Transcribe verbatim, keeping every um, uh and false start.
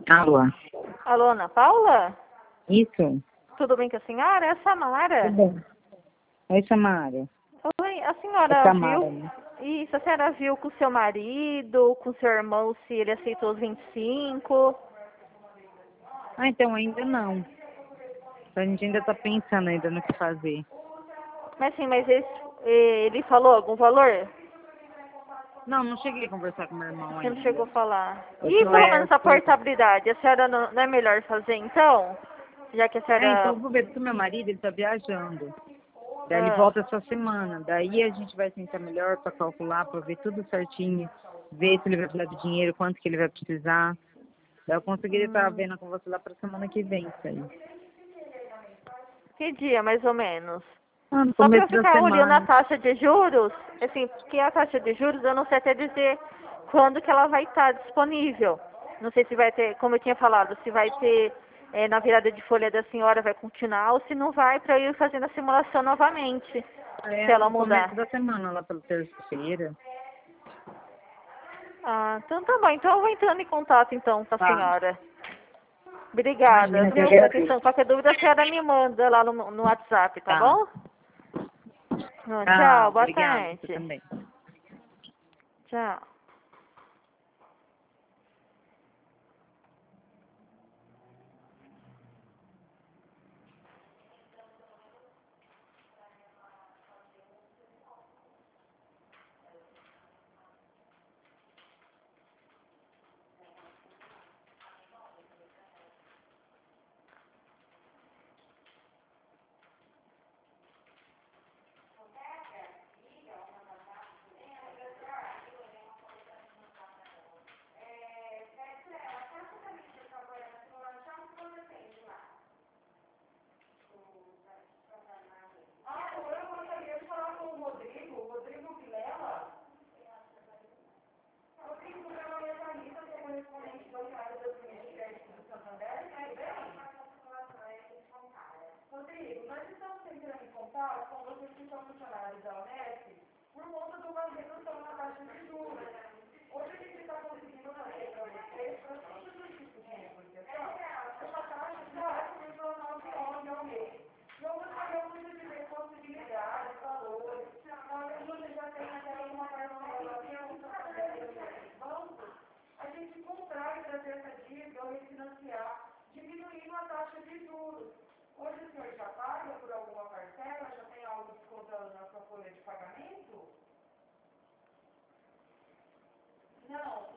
Alô? Alô, Ana Paula? Isso? Tudo bem com a senhora? É a Samara? Tudo bem. Oi, Samara. Oi, a É senhora Samara, viu? né? Isso, a senhora viu com o seu marido, com o seu irmão, se ele aceitou os vinte e cinco? Ah, então ainda não. A gente ainda tá pensando ainda no que fazer. Mas sim, mas esse, ele falou algum valor? Não, não cheguei a conversar com meu irmão Você não ainda. chegou a falar. Eu E tô, pelo é, eu menos a tô... portabilidade, a senhora não, não é melhor fazer então? Já que a É, então senhora... eu vou ver, porque meu marido, ele tá viajando. Daí ele Ah, volta essa semana. Daí a gente vai sentar melhor pra calcular, pra ver tudo certinho. Ver se ele vai precisar de dinheiro, quanto que ele vai precisar. Daí eu conseguiria estar hum, vendo com você lá pra semana que vem, isso aí. que dia, mais ou menos? Ah, no Só para eu começo da ficar olhando a semana. taxa de juros, assim, porque a taxa de juros eu não sei até dizer quando que ela vai estar disponível. Não sei se vai ter, como eu tinha falado, se vai ter eh, na virada de folha da senhora vai continuar ou se não vai, para eu ir fazendo a simulação novamente, se É, ela no começo mudar. da semana, lá pela terça-feira. Ah, então tá bom. Então eu vou entrando em contato então com a Tá. senhora. Obrigada, Imagina, que eu viu, pela agradeço. atenção. Qualquer dúvida a senhora me manda lá no, no WhatsApp, tá Tá. bom? Ah, Tá, tchau, boa obrigado. Você tarde. também. Tchau. Rodrigo, nós estamos entrando em contato com vocês que são funcionários da Unesp por conta de uma redução na taxa de juros. Hoje a gente está conseguindo fazer para vocês, para todos os tipos de negociação, essa taxa de quatro vírgula nove onze ao mês. Não gostaríamos de ver possibilidades, valores, talvez você já tenha até alguma parcela que eu não bancos, a gente comprar e trazer essa dívida ou refinanciar, diminuindo a taxa de juros. Hoje o senhor já paga por alguma parcela? Já tem algo descontando na sua folha de pagamento? Não.